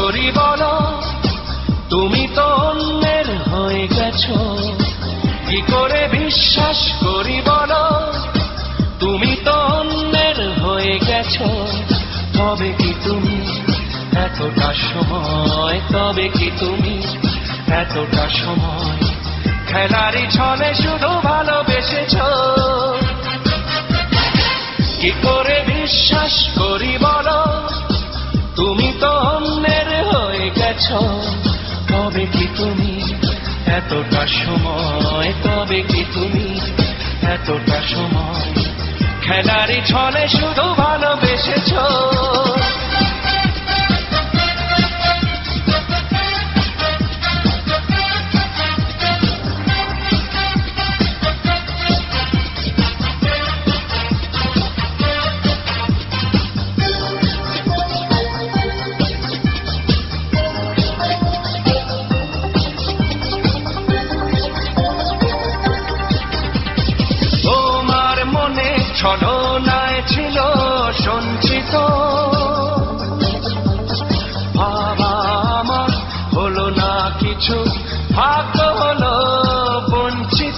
করি বলো, তুমি তো অন্যের হয়ে গেছো। কি করে বিশ্বাস করি বলো, তুমি তো অন্যের হয়ে গেছো। তবে কি তুমি এতটা সময়, তবে কি তুমি এতটা সময় খেলারই ছলে শুধু ভালোবেসেছো। কি করে বিশ্বাস করি বলো, তুমি তো অন্যের হয়ে গেছো। তবে কি তুমি এতটা সময়, তবে কি তুমি এতটা সময় খেলারই ছলে শুধু ভালোবেসেছো। ছলনায় ছিল সঞ্চিত বাবা আমার, হলো না কিছু, ভাগ্য হলো বঞ্চিত।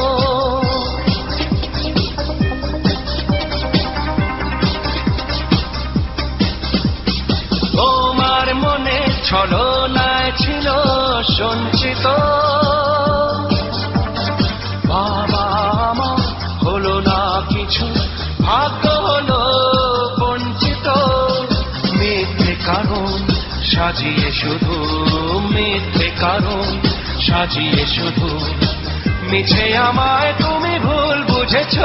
তোমার মনে ছলনায় ছিল সঞ্চিত বাবা আমার, হলো না কিছু, ভাগ্য হলো বঞ্চিত। মিথ্যে কারণ সাজিয়ে শুধু, মিথ্যে কারণ সাজিয়ে শুধু মিছে আমায় তুমি ভুল বুঝেছো।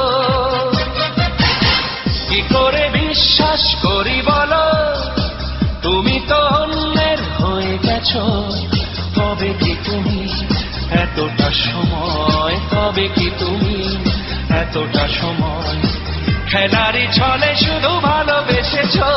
কি করে বিশ্বাস করি বলো, তুমি তো অন্যের হয়ে গেছো। তবে কি তুমি এতটা সময়, তবে কি তুমি এতটা সময় খেলারই ছলে শুধু ভালোবেসেছো।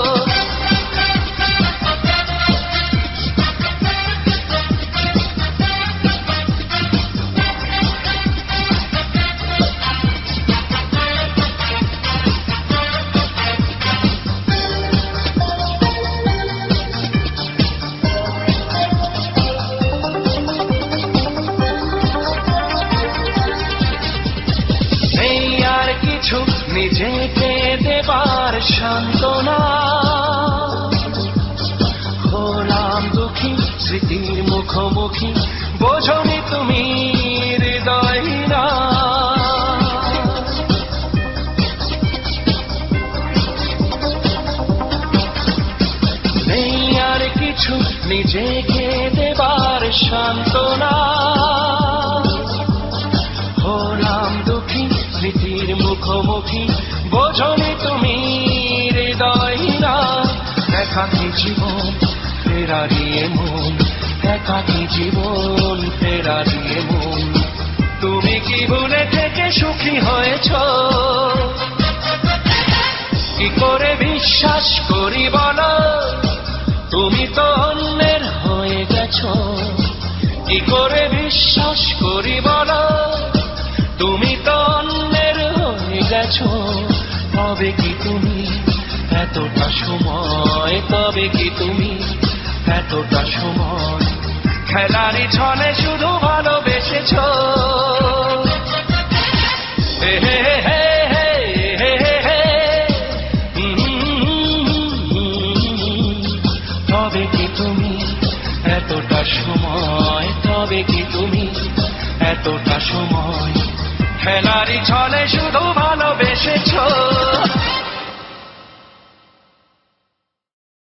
নিজেকে দেবার সান্ত্বনা, হলাম দুঃখী স্মৃতির মুখোমুখি, বোঝনি তুমি হৃদয়হীনা। নেই আর কিছু নিজেকে দেবার সান্ত্বনা, হলাম দুঃখী স্মৃতির মুখোমুখি, বোঝনি তুমি হৃদয়হীনা। একাকী জীবন ফেরারিয়ে মন, একাকী জীবন ফেরারিয়ে মন, তুমি কি ভুলে থেকে সুখী হয়েছ। কি করে বিশ্বাস করি বলো, তুমি তো অন্যের হয়ে গেছো। কি করে বিশ্বাস করি বলো, তুমি তো অন্যের হয়ে গেছো। তবে কি তুমি এতটা সময়, তবে কি তুমি এতটা সময় খেলারই ছলে শুধু ভালোবেসেছো। হে হে হে হে হে হে, তবে কি তুমি এতটা সময়, তবে কি তুমি এতটা সময় খেলারই ছলে শুধু ভালোবেসেছো।